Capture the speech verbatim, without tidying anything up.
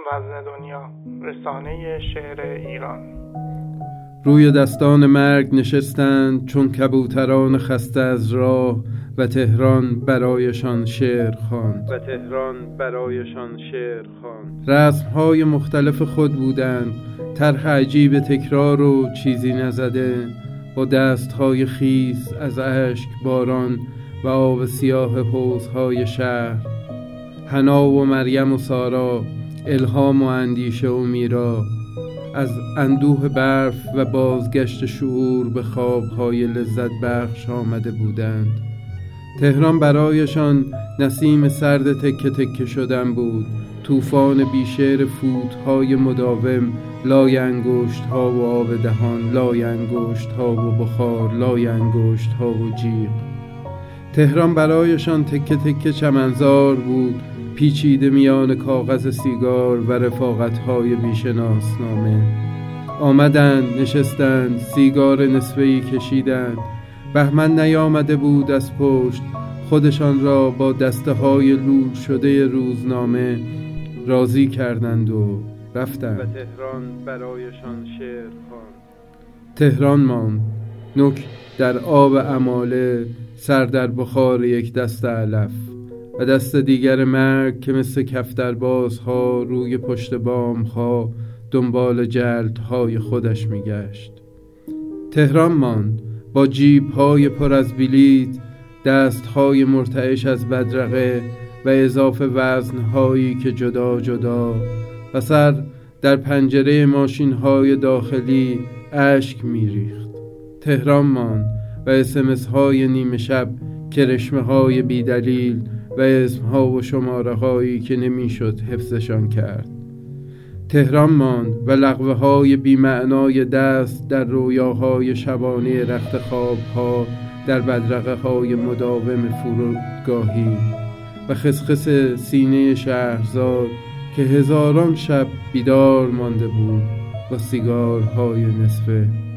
وزن دنیا، رسانه شعر ایران. روی دستان مرگ نشستند چون کبوتران خسته از راه و تهران برایشان شعر خواند و تهران برایشان شعر خواند. رسم‌های مختلف خود بودند، طرح عجیب تکرار و چیزی نزده، با دست‌های خیس از اشک باران و آب سیاه حوض‌های شهر. حنا و مریم و سارا، الهام و اندیشه و میرا، از اندوه برف و بازگشت شعور به خوابهای لذت بخش آمده بودند. تهران برایشان نسیم سرد تکه تکه شدن بود، طوفان بیشعر فوتهای مداوم، لای انگشت‌ها و آب دهان، لای انگشت‌ها و بخار، لای انگشت‌ها و جیغ. تهران برایشان تکه تکه چمنزار بود، پیچیده میان کاغذ سیگار و رفاقت‌های بیشناسنامه. آمدند، نشستند، سیگار نصفه‌ای کشیدند. بهمن نیامده بود از پشت، خودشان را با دسته‌های لول شده روزنامه راضی کردند و رفتند. و تهران برایشان شعر خواند. تهران ماند، نوک در آب اماله، سر در بخار یک دست علف و دست دیگر مرگ که مثل کفتربازها روی پشت بام‌ها دنبال جلدهای خودش میگشت. تهران ماند با جیب‌های پر از بلیط، دست‌های مرتعش از بدرقه و اضافه وزن‌هایی که جدا جدا و سر در پنجره ماشین‌های داخلی اشک می‌ریخت. تهران ماند و اسمس‌های نیمه شب، کرشمه‌های بی‌دلیل و اسمها و شماره هایی که نمیشد حفظشان کرد. تهران ماند و لغوه های بی معنای دست در رویاهای شبانه رخت خواب ها در بدرقه های مداوم فرودگاهی و خسخس سینه شهرزاد که هزاران شب بیدار مانده بود با سیگارهای نصفه.